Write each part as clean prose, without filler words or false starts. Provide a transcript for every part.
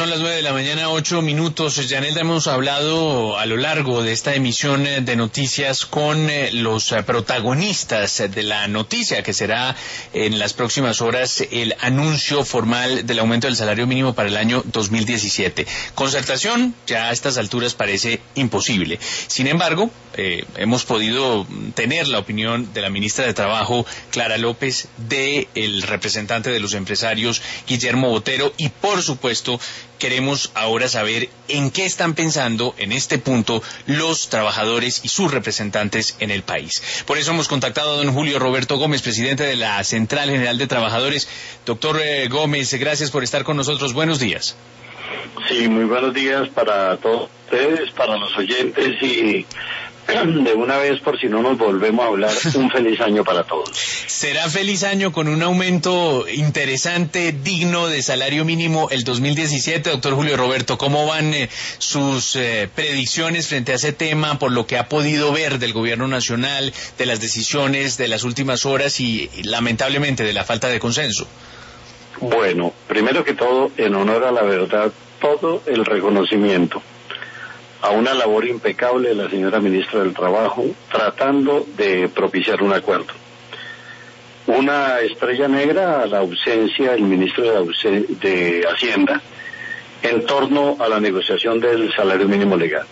Son las 9:08 a.m. Yanelda, hemos hablado a lo largo de esta emisión de noticias con los protagonistas de la noticia, que será en las próximas horas el anuncio formal del aumento del salario mínimo para el año 2017. Concertación, ya a estas alturas parece imposible. Sin embargo, hemos podido tener la opinión de la ministra de Trabajo, Clara López, del representante de los empresarios, Guillermo Botero, y por supuesto queremos ahora saber en qué están pensando en este punto los trabajadores y sus representantes en el país. Por eso hemos contactado a don Julio Roberto Gómez, presidente de la Central General de Trabajadores. Doctor Gómez, gracias por estar con nosotros. Buenos días. Sí, muy buenos días para todos ustedes, para los oyentes, y de una vez, por si no nos volvemos a hablar, un feliz año para todos. Será feliz año con un aumento interesante, digno de salario mínimo el 2017. Doctor Julio Roberto, ¿cómo van sus predicciones frente a ese tema, por lo que ha podido ver del gobierno nacional, de las decisiones de las últimas horas y lamentablemente de la falta de consenso? Bueno, primero que todo, en honor a la verdad, todo el reconocimiento a una labor impecable de la señora ministra del Trabajo, tratando de propiciar un acuerdo. Una estrella negra a la ausencia del ministro de Hacienda en torno a la negociación del salario mínimo legal.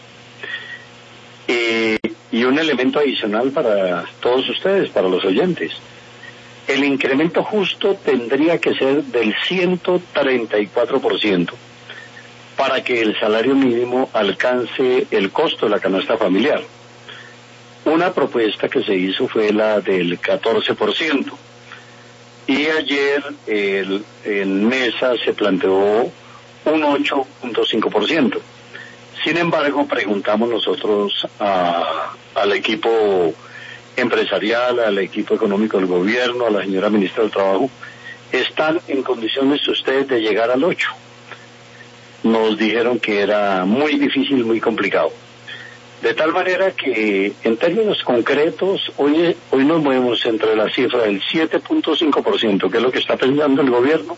Y un elemento adicional para todos ustedes, para los oyentes. El incremento justo tendría que ser del 134%. Para que el salario mínimo alcance el costo de la canasta familiar. Una propuesta que se hizo fue la del 14%. Y ayer en mesa se planteó un 8.5%. Sin embargo, preguntamos nosotros al equipo empresarial, al equipo económico del gobierno, a la señora ministra del Trabajo, ¿están en condiciones ustedes de llegar al 8%? Nos dijeron que era muy difícil, muy complicado. De tal manera que, en términos concretos, hoy nos movemos entre la cifra del 7.5%, que es lo que está pensando el gobierno,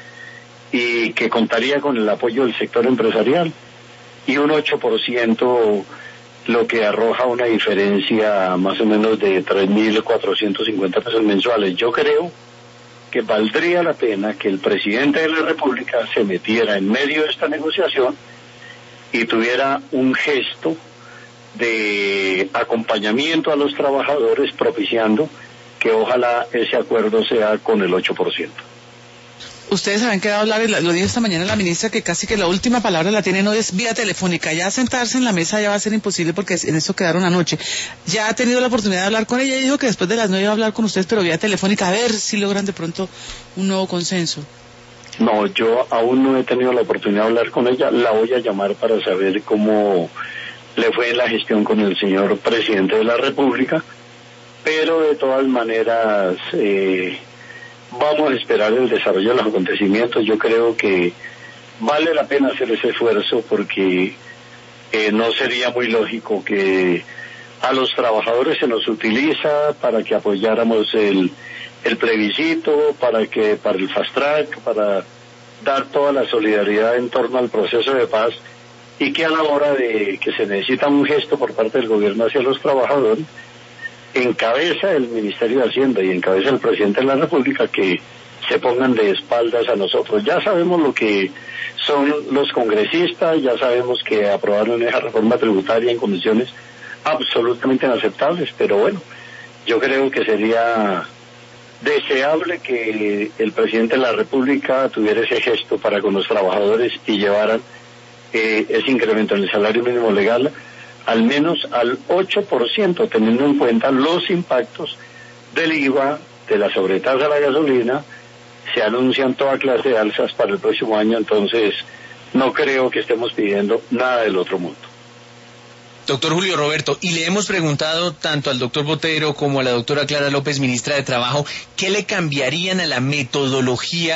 y que contaría con el apoyo del sector empresarial, y un 8%, lo que arroja una diferencia más o menos de 3.450 pesos mensuales. Yo creo que valdría la pena que el presidente de la República se metiera en medio de esta negociación y tuviera un gesto de acompañamiento a los trabajadores, propiciando que ojalá ese acuerdo sea con el 8%. Ustedes habían quedado a hablar, lo dijo esta mañana la ministra, que casi que la última palabra la tienen hoy es vía telefónica. Ya sentarse en la mesa ya va a ser imposible porque en eso quedaron anoche. Ya ha tenido la oportunidad de hablar con ella y dijo que después de las 9 iba a hablar con ustedes, pero vía telefónica, a ver si logran de pronto un nuevo consenso. No, yo aún no he tenido la oportunidad de hablar con ella. La voy a llamar para saber cómo le fue la gestión con el señor presidente de la República, pero de todas maneras vamos a esperar el desarrollo de los acontecimientos. Yo creo que vale la pena hacer ese esfuerzo porque no sería muy lógico que a los trabajadores se nos utiliza para que apoyáramos el plebiscito, para el fast track, para dar toda la solidaridad en torno al proceso de paz, y que a la hora de que se necesita un gesto por parte del gobierno hacia los trabajadores, encabeza el Ministerio de Hacienda y encabeza el presidente de la República que se pongan de espaldas a nosotros. Ya sabemos lo que son los congresistas, ya sabemos que aprobaron esa reforma tributaria en condiciones absolutamente inaceptables, pero bueno, yo creo que sería deseable que el presidente de la República tuviera ese gesto para con los trabajadores y llevaran ese incremento en el salario mínimo legal al menos al 8%, teniendo en cuenta los impactos del IVA, de la sobretasa a la gasolina. Se anuncian toda clase de alzas para el próximo año, entonces no creo que estemos pidiendo nada del otro mundo. Doctor Julio Roberto, y le hemos preguntado tanto al doctor Botero como a la doctora Clara López, ministra de Trabajo, ¿qué le cambiarían a la metodología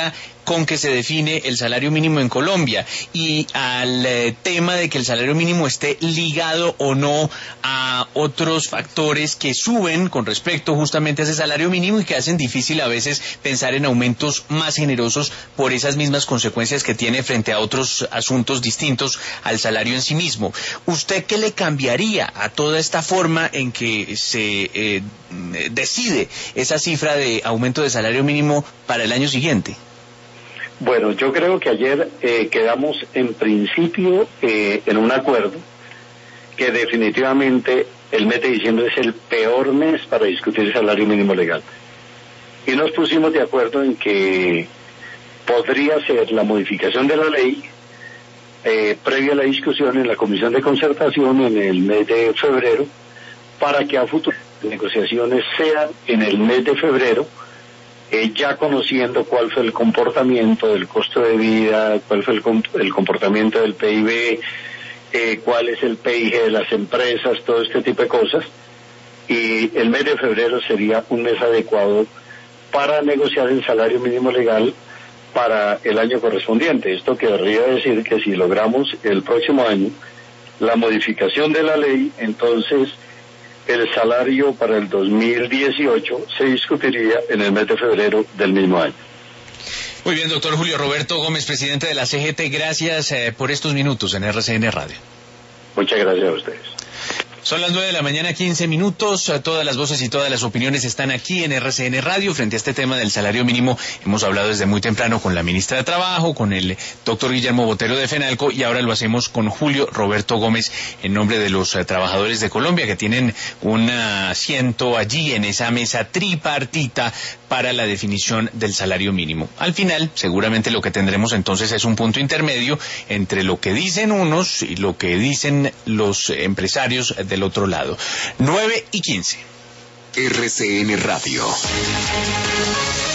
con que se define el salario mínimo en Colombia y al tema de que el salario mínimo esté ligado o no a otros factores que suben con respecto justamente a ese salario mínimo y que hacen difícil a veces pensar en aumentos más generosos por esas mismas consecuencias que tiene frente a otros asuntos distintos al salario en sí mismo. ¿Usted qué le cambiaría a toda esta forma en que se decide esa cifra de aumento de salario mínimo para el año siguiente? Bueno, yo creo que ayer quedamos en principio en un acuerdo que definitivamente el mes de diciembre es el peor mes para discutir el salario mínimo legal. Y nos pusimos de acuerdo en que podría ser la modificación de la ley previa a la discusión en la Comisión de Concertación en el mes de febrero, para que a futuras negociaciones sean en el mes de febrero, ya conociendo cuál fue el comportamiento del costo de vida, cuál fue el comportamiento del PIB, cuál es el PIG de las empresas, todo este tipo de cosas. Y el mes de febrero sería un mes adecuado para negociar el salario mínimo legal para el año correspondiente. Esto querría decir que si logramos el próximo año la modificación de la ley, entonces el salario para el 2018 se discutiría en el mes de febrero del mismo año. Muy bien, doctor Julio Roberto Gómez, presidente de la CGT, gracias por estos minutos en RCN Radio. Muchas gracias a ustedes. Son las 9:15 a.m. Todas las voces y todas las opiniones están aquí en RCN Radio. Frente a este tema del salario mínimo, hemos hablado desde muy temprano con la ministra de Trabajo, con el doctor Guillermo Botero de FENALCO, y ahora lo hacemos con Julio Roberto Gómez en nombre de los trabajadores de Colombia, que tienen un asiento allí en esa mesa tripartita para la definición del salario mínimo. Al final, seguramente lo que tendremos entonces es un punto intermedio entre lo que dicen unos y lo que dicen los empresarios del otro lado. 9:15. RCN Radio.